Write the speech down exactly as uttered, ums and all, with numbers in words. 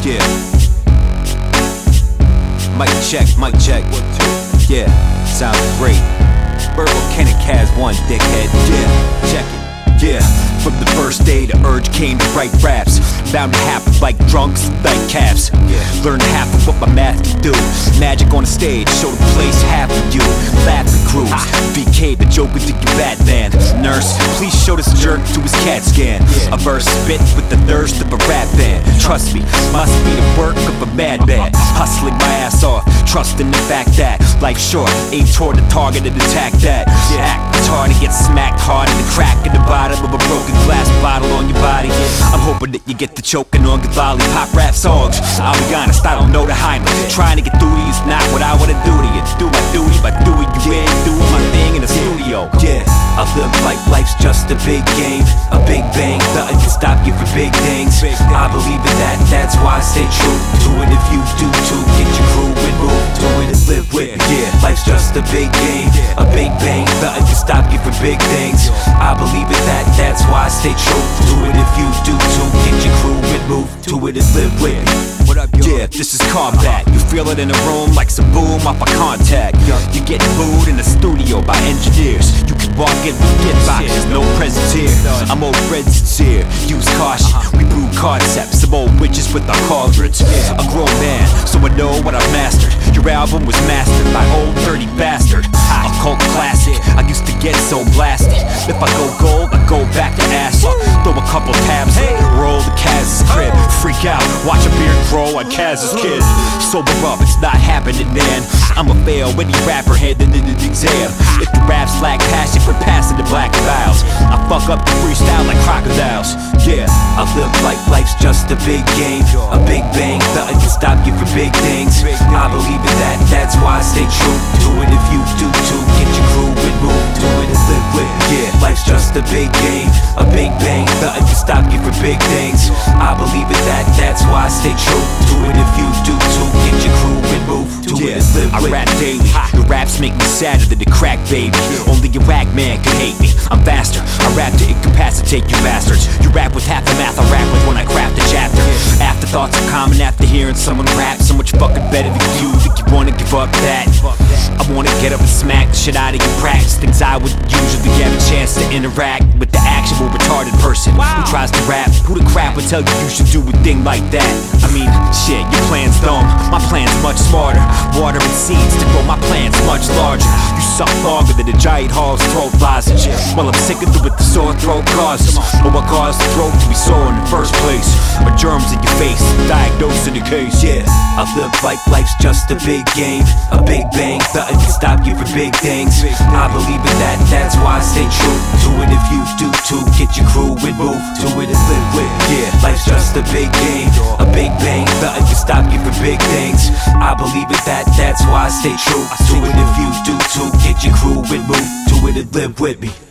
Yeah. Mic check, mic check. Yeah, sounds great. Verbal Kenny Kaz one, dickhead. Yeah, check it. Yeah, from the first day the urge came to write raps. Bound to happen like drunks, like caps. Yeah, learn half of what my math can do. Magic on the stage, show the place half of you. Laughing crew, V K the Joker to your Batman. Nurse, please show this jerk to his CAT scan. A verse spit with the thirst of a rap band. Trust me, must be the work of a madman. Hustling my ass off, trusting the fact that life's short. Aim toward the target and attack that. Act retarded, get smacked hard in the crack in the bottom of a broken glass bottle on your body. I'm hoping that you get the choking on good lollipop rap songs. I'll be honest, I don't know the Heimlich. Trying to get through to you is not what I wanna do to you. Do my duty by doing you in, doing my thing in the studio. Yeah, I live like life's just a big game, a big bang, nothing can stop you from big things. I believe in that, that's why I stay true to it. If you do too, get your crew and move to it and live with it. Yeah, life's just a big game, a big bang, nothing can stop you from big things. I believe in that, that's why I stay true to it. If you do too, get your crew and move to it and live with it. What up, yo? Yeah, this is combat. You feel it in the room like some boom off a contact. You get booed in the studio by engineers. You can walk in with get boxes, no presents here. I'm old red sincere, use caution. We brew concepts, some old witches with our cauldrons. A grown man, so I know what I've mastered. Your album was mastered by old dirty bastard. A cult classic, I used to get so blasted. If I go gold, I go back to ass up. Throw a couple tabs up, roll the Kaz's crib. Freak out, watch a beard grow on Kaz's kid. Sober up, it's not happening, man. I'ma fail any rapper heading into the exam. If the raps lack passion for passing the black vowels, I fuck up the freestyle like crocodiles. Yeah, I live like life's just a big game, a big bang, nothing can stop you from big things. I believe in that, that's why I stay true to it. If you do too, get your crew and move to it and live with it. Yeah, life's just a big game, a big bang, nothing can stop you from big things. I believe in that, that's why I stay true to it. If you do too, get your crew and move to it and live with it. I rap daily, your raps make me sadder than the crack baby. Only a whack man can hate me, I'm faster. I rap to incapacitate you bastards. You rap with half the math I rap with when I craft a chapter. Afterthoughts are common after hearing someone rap so much fucking better than you. Think you wanna give up that? I wanna get up and smack the shit out of your practice. Things I would usually have a chance to interact with the actual retarded person who tries to rap. Who the crap would tell you you should do a thing like that? I mean, shit, your plan's dumb, my plan's much smarter. Watering seeds to grow my plants much larger. You suck longer than the giant hall's throat lozenge. Well, I'm sick of it with the sore throat causes. But what caused the throat to be sore in the first place? Or germs in your face, diagnosed in the case. Yeah, I live like life's just a big game, a big bang, nothing can stop you from big things. I believe in that, that's why I stay true to it. If you do too, get your crew and move to it and live with it. Yeah, life's just a big game, a big bang, nothing can stop you from big things. I believe in that, that's why I stay true to it. If you do too, get your crew and move to it and live with me.